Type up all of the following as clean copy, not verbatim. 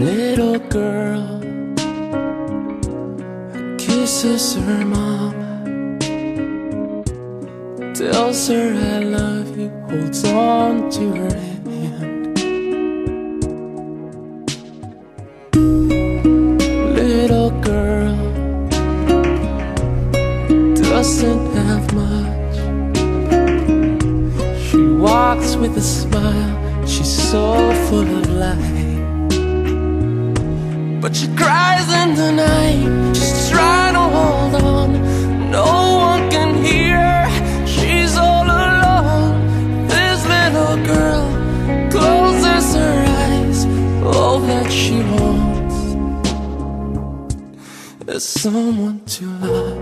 Little girl kisses her mom, tells her I love you, holds on to her hand. Little girl doesn't have much. She walks with a smile, she's so full of life. But she cries in the night, she's trying to hold on. No one can hear her, she's all alone. This little girl closes her eyes. All that she wants is someone to love,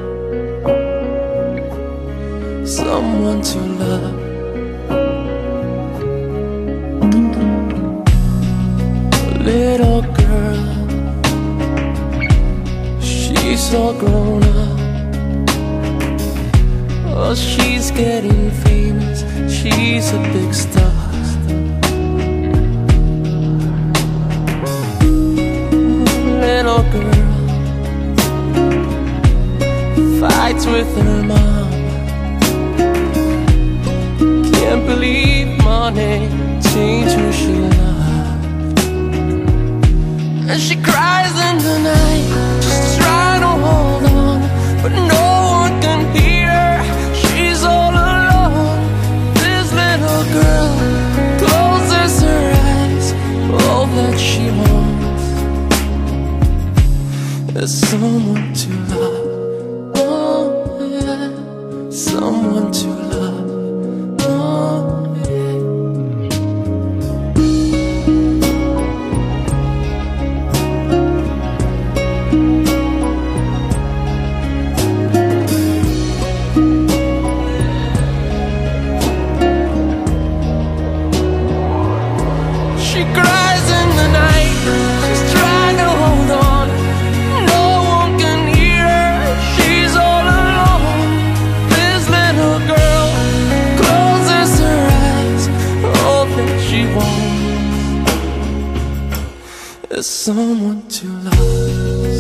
someone to love. Little girl, she's all grown up. Oh, she's getting famous, she's a big star. Little girl fights with her mom, can't believe money changed who she loved. And she cries in the night, just trying to hold on, but no one can hear her, she's all alone. This little girl closes her eyes. All that she wants is someone to love. Oh yeah, someone to love. Oh yeah. She cries in the night, she's trying to hold on. No one can hear her, she's all alone. This little girl closes her eyes. All that she wants is someone to love.